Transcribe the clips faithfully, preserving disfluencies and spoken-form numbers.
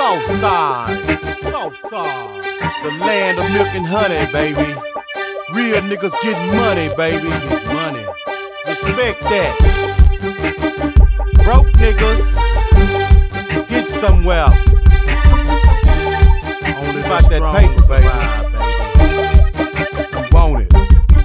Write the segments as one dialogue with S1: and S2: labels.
S1: Southside, Southside, the land of milk and honey, baby. Real niggas get money, baby. Get money. Respect that. Broke niggas get somewhere. Only about that paper, baby. You want it.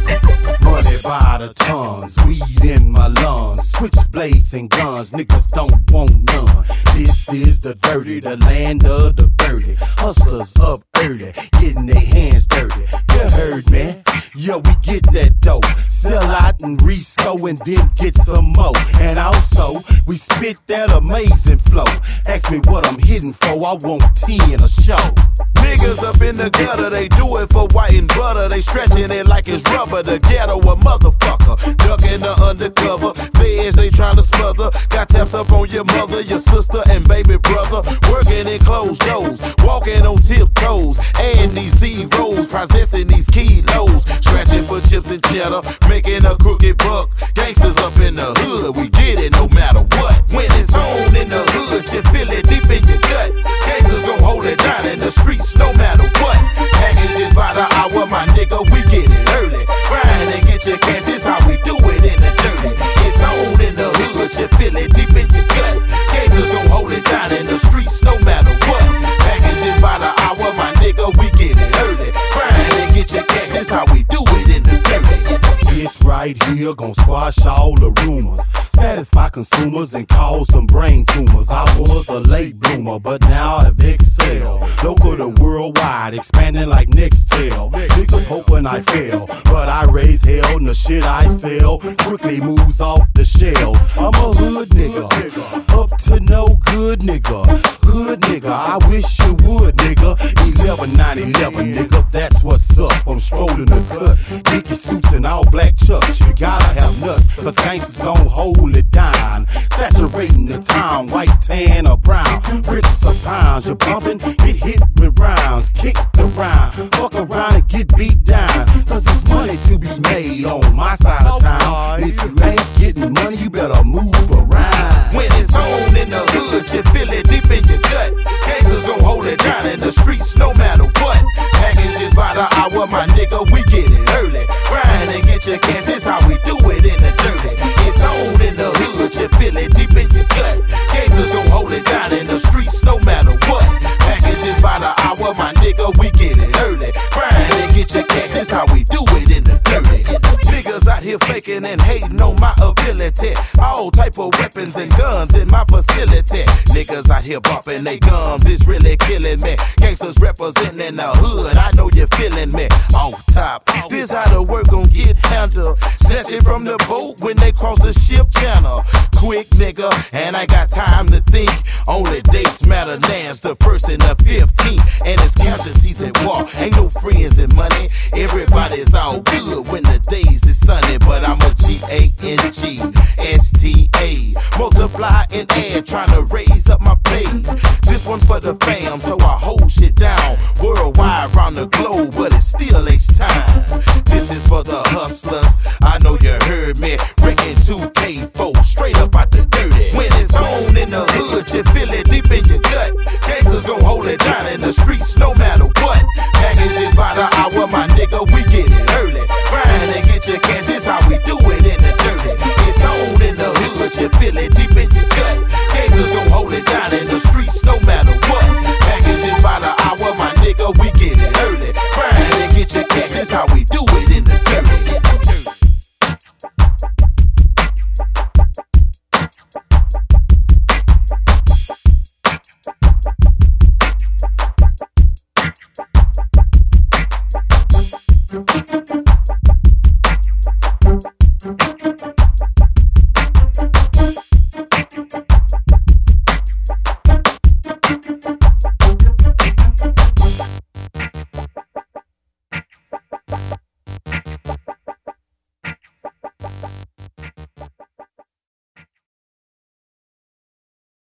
S1: Money by the tons, weed in my lungs, switchblades and guns, niggas don't want none. This is the dirty, the land of the birdie. Hustlers up early, getting their hands dirty. You heard, man? Yeah, we get that dough. Sell out and resco and then get some more. And also, we spit that amazing flow. Ask me what I'm hitting for, I want ten a show.
S2: Niggas up in the gutter, they do it for white and butter. They stretching it like it's rubber. The ghetto a motherfucker, ducking the undercover. Feds they tryna smother. Got taps up on your mother, your sister and baby brother. Working in closed doors, walking on tiptoes. Adding these zeros, processing these kilos. Scratching for chips and cheddar, making a crooked buck. Gangsters up in the hood, we get it no matter what. When it's on in the hood, you feel it deep in your gut. Gangsters gon' hold it down in the streets no matter what. Packages by the hour, my nigga, we get it early. Grind and get your cash, this how we do it in the dirty. It's on in the hood, you feel it deep in your gut. Gangsters gon' hold it down in the streets no matter what. Packages by the hour, my nigga, we get it early. Grind and get your cash, this how we do it in the dirty.
S1: This right here gon' squash all the rumors, satisfy consumers and cause some brain tumors. I was a late bloomer, but now I've excelled. Local to worldwide, expanding like Nextel. Niggas hoping I fail, but I raise hell and the shit I sell quickly moves off the shelves. I'm a hood nigga, up to no good nigga. Hood nigga, I wish you would nigga. eleven nine eleven nigga, that's what's up. I'm strolling the cut, Dickie suits and all black chucks. You gotta have nuts, cause gangsters gon' hold it down. Saturating the town, white, tan, or brown. Bricks or pounds, you're bumping, get hit with rounds. Kick the round, fuck around and get beat down. Cause there's money to be made on my side of town. If you ain't getting money, you better move around.
S2: When it's on in the hood, you feel it deep in your gut. Gangsters gon' hold it down in the streets no matter what. Packages by the hour, my nigga, we get it early. Grind and get your cash, this how we do it in the dirty. It's on in the hood, you feel it deep in your gut. Gangsters gon' hold it down in the streets no matter what. Packages by the hour, my nigga, we get it early. Grind and get your cash, this how we do it in the dirty. Niggas out here faking and hating on my ability. All type of weapons and guns in my facility. Niggas out here bumping they gums, it's really killing me. Gangsters representing the hood, I know you're feeling me. Off top, this how the work gon' get handled. Snatch it from the boat when they cross the ship channel. Quick nigga, and I got time to think. Only dates matter, lands the first and the fifteenth. And it's casualties at war, ain't no friends and money. Everybody's all good when the days is sunny. But I'm a G A N G S T A. Multiply and add, trying to raise up my pay. This one for the fam, so I hold shit down. Worldwide, round the globe, but it still takes time. This is for the hustlers, I know you heard me.